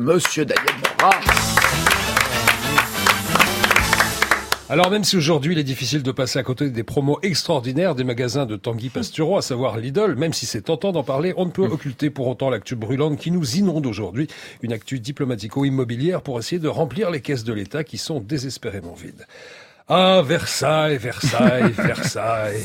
Monsieur Daniel Morat. Alors même si aujourd'hui il est difficile de passer à côté des promos extraordinaires des magasins de Tanguy Pastureau, à savoir Lidl, même si c'est tentant d'en parler, on ne peut occulter pour autant l'actu brûlante qui nous inonde aujourd'hui, une actu diplomatico-immobilière pour essayer de remplir les caisses de l'État qui sont désespérément vides. Ah, Versailles, Versailles, Versailles.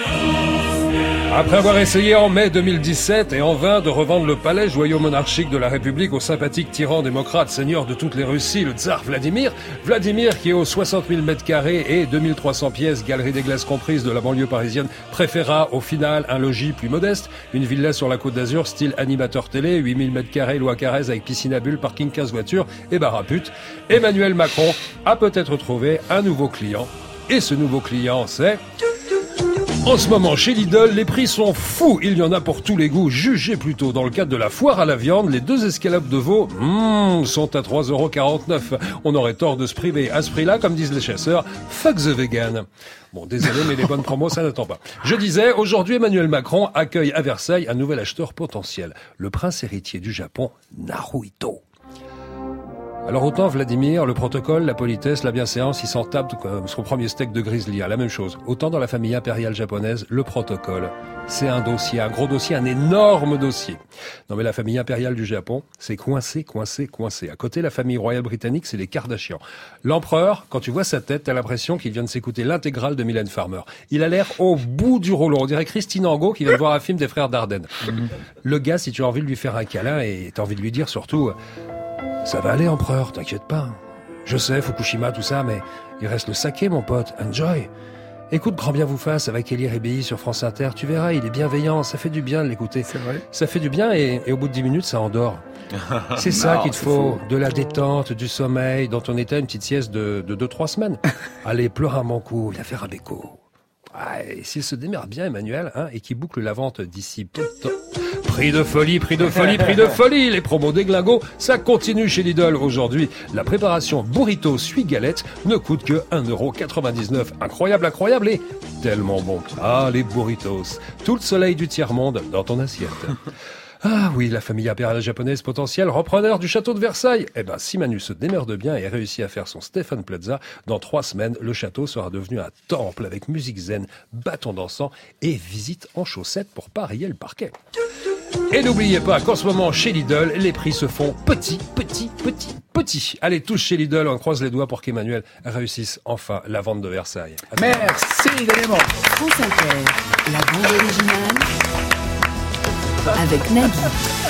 Après avoir essayé en mai 2017 et en vain de revendre le palais, joyau monarchique de la République, au sympathique tyran démocrate, seigneur de toutes les Russies, le tsar Vladimir qui est aux 60 000 mètres carrés et 2300 pièces, galerie des glaces comprises de la banlieue parisienne, préféra au final un logis plus modeste, une villa sur la Côte d'Azur, style animateur télé, 8000 mètres carrés, loi Carrez avec piscine à bulles, parking 15 voitures et bar à pute. Emmanuel Macron a peut-être trouvé un nouveau client. Et ce nouveau client, c'est... En ce moment, chez Lidl, les prix sont fous. Il y en a pour tous les goûts. Jugez plutôt. Dans le cadre de la foire à la viande, les 2 escalopes de veau sont à 3,49 €. On aurait tort de se priver. À ce prix-là, comme disent les chasseurs, fuck the vegan. Bon, désolé, mais les bonnes promos, ça n'attend pas. Je disais, aujourd'hui, Emmanuel Macron accueille à Versailles un nouvel acheteur potentiel. Le prince héritier du Japon, Naruhito. Alors autant Vladimir, le protocole, la politesse, la bienséance, il s'en tape comme son premier steak de grizzly, la même chose. Autant dans la famille impériale japonaise, le protocole, c'est un dossier, un gros dossier, un énorme dossier. Non mais la famille impériale du Japon, c'est coincé. À côté, la famille royale britannique, c'est les Kardashians. L'empereur, quand tu vois sa tête, t'as l'impression qu'il vient de s'écouter l'intégrale de Mylène Farmer. Il a l'air au bout du rouleau. On dirait Christine Angot qui vient de voir un film des frères Dardenne. Le gars, si tu as envie de lui faire un câlin et t'as envie de lui dire surtout... Ça va aller, empereur, t'inquiète pas. Je sais, Fukushima, tout ça, mais il reste le saké, mon pote. Enjoy. Écoute, grand bien vous fasse avec Elie Rébilly sur France Inter. Tu verras, il est bienveillant. Ça fait du bien de l'écouter. C'est vrai. Ça fait du bien et au bout de 10 minutes, ça endort. C'est ça qu'il te faut. De la détente, du sommeil, dans ton état, une petite sieste de 2-3 semaines. Allez, pleure un bon coup, viens faire un béco. Ah, et s'il se démerde bien, Emmanuel, et qu'il boucle la vente d'ici peu de temps. Prix de folie. Les promos déglingos, ça continue chez Lidl aujourd'hui. La préparation burrito suie galette ne coûte que 1,99 €. Incroyable et tellement bon. Ah, les burritos. Tout le soleil du tiers-monde dans ton assiette. Ah oui, la famille impériale japonaise potentielle, repreneur du château de Versailles. Eh ben, si Manu se démerde bien et réussit à faire son Stéphane Plaza, dans 3 semaines, le château sera devenu un temple avec musique zen, bâton dansant et visite en chaussettes pour parier le parquet. Et n'oubliez pas qu'en ce moment, chez Lidl, les prix se font petits. Allez, tous chez Lidl, on croise les doigts pour qu'Emmanuel réussisse enfin la vente de Versailles. Merci, Daniel. France Inter, la bande originale avec Nagui.